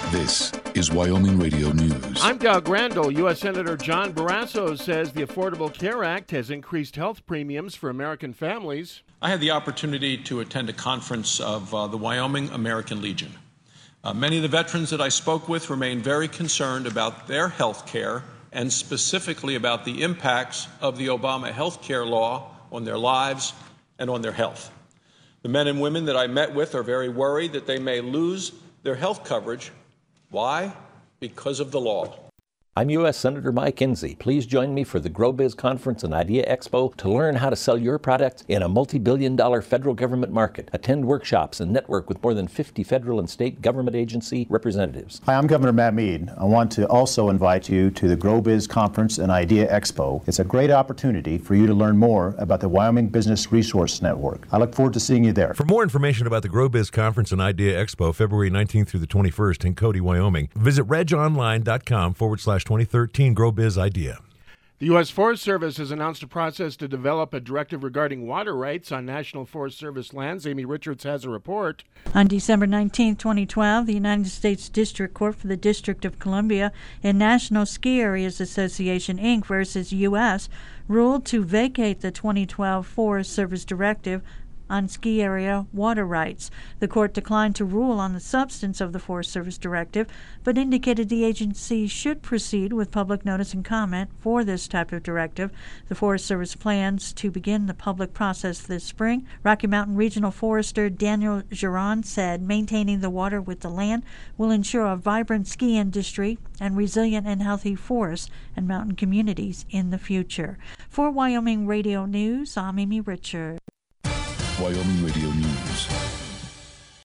This is Wyoming Radio News. I'm Doug Randall. U.S. Senator John Barrasso says the Affordable Care Act has increased health premiums for American families. I had the opportunity to attend a conference of the Wyoming American Legion. Many of the veterans that I spoke with remain very concerned about their health care and specifically about the impacts of the Obama health care law on their lives and on their health. The men and women that I met with are very worried that they may lose their health coverage. Why? Because of the law. I'm U.S. Senator Mike Enzi. Please join me for the GrowBiz Conference and Idea Expo to learn how to sell your product in a multi-billion-dollar federal government market. Attend workshops and network with more than 50 federal and state government agency representatives. Hi, I'm Governor Matt Mead. I want to also invite you to the GrowBiz Conference and Idea Expo. It's a great opportunity for you to learn more about the Wyoming Business Resource Network. I look forward to seeing you there. For more information about the GrowBiz Conference and Idea Expo, February 19th through the 21st in Cody, Wyoming, visit regonline.com/2013 GrowBiz Idea. The U.S. Forest Service has announced a process to develop a directive regarding water rights on National Forest Service lands. Amy Richards has a report. On December 19, 2012, the United States District Court for the District of Columbia and National Ski Areas Association, Inc. versus U.S. ruled to vacate the 2012 Forest Service directive on ski area water rights. The court declined to rule on the substance of the Forest Service directive, but indicated the agency should proceed with public notice and comment for this type of directive. The Forest Service plans to begin the public process this spring. Rocky Mountain Regional Forester Daniel Giron said maintaining the water with the land will ensure a vibrant ski industry and resilient and healthy forests and mountain communities in the future. For Wyoming Radio News, I'm Amy Richards. Wyoming Radio News.